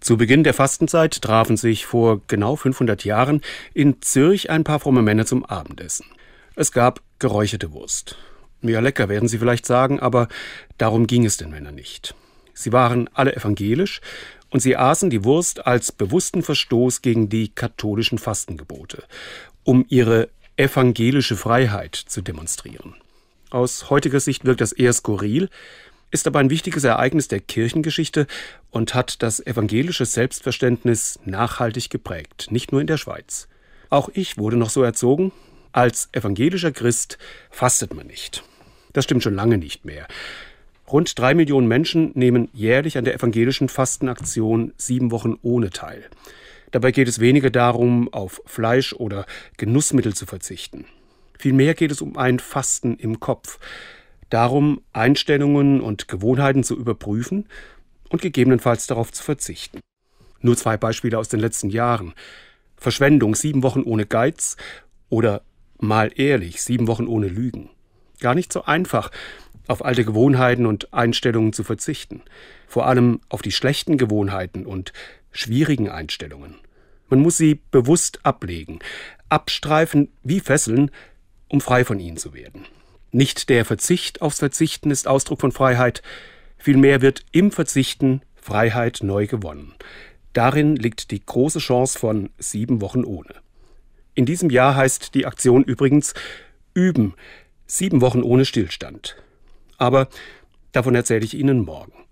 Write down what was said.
Zu Beginn der Fastenzeit trafen sich vor genau 500 Jahren in Zürich ein paar fromme Männer zum Abendessen. Es gab geräucherte Wurst. Ja, lecker, werden Sie vielleicht sagen, aber darum ging es den Männern nicht. Sie waren alle evangelisch und sie aßen die Wurst als bewussten Verstoß gegen die katholischen Fastengebote, um ihre evangelische Freiheit zu demonstrieren. Aus heutiger Sicht wirkt das eher skurril, ist aber ein wichtiges Ereignis der Kirchengeschichte und hat das evangelische Selbstverständnis nachhaltig geprägt, nicht nur in der Schweiz. Auch ich wurde noch so erzogen, als evangelischer Christ fastet man nicht. Das stimmt schon lange nicht mehr. Rund 3 Millionen Menschen nehmen jährlich an der evangelischen Fastenaktion 7 Wochen ohne teil. Dabei geht es weniger darum, auf Fleisch oder Genussmittel zu verzichten. Vielmehr geht es um ein Fasten im Kopf. Darum, Einstellungen und Gewohnheiten zu überprüfen und gegebenenfalls darauf zu verzichten. Nur 2 Beispiele aus den letzten Jahren. Verschwendung, 7 Wochen ohne Geiz oder mal ehrlich, 7 Wochen ohne Lügen. Gar nicht so einfach, auf alte Gewohnheiten und Einstellungen zu verzichten. Vor allem auf die schlechten Gewohnheiten und schwierigen Einstellungen. Man muss sie bewusst ablegen, abstreifen wie Fesseln, um frei von ihnen zu werden. Nicht der Verzicht aufs Verzichten ist Ausdruck von Freiheit, vielmehr wird im Verzichten Freiheit neu gewonnen. Darin liegt die große Chance von 7 Wochen ohne. In diesem Jahr heißt die Aktion übrigens Üben, 7 Wochen ohne Stillstand. Aber davon erzähle ich Ihnen morgen.